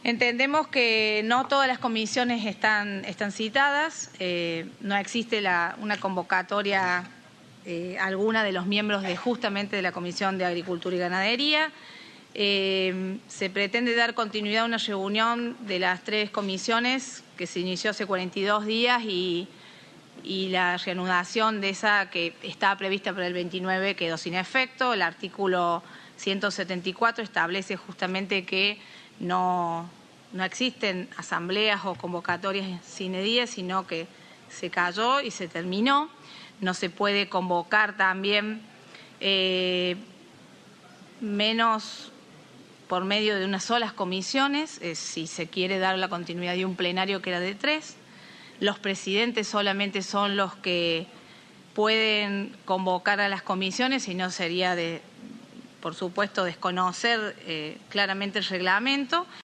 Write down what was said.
Entendemos que no todas las comisiones están citadas, no existe una convocatoria alguna de los miembros justamente de la Comisión de Agricultura y Ganadería. Se pretende dar continuidad a una reunión de las 3 comisiones que se inició hace 42 días y la reanudación de esa que estaba prevista para el 29 quedó sin efecto. El artículo 174 establece justamente que no existen asambleas o convocatorias sine die, sino que se cayó y se terminó. No se puede convocar también menos por medio de unas solas comisiones, si se quiere dar la continuidad de un plenario que era de 3. Los presidentes solamente son los que pueden convocar a las comisiones y no sería por supuesto, desconocer claramente el reglamento.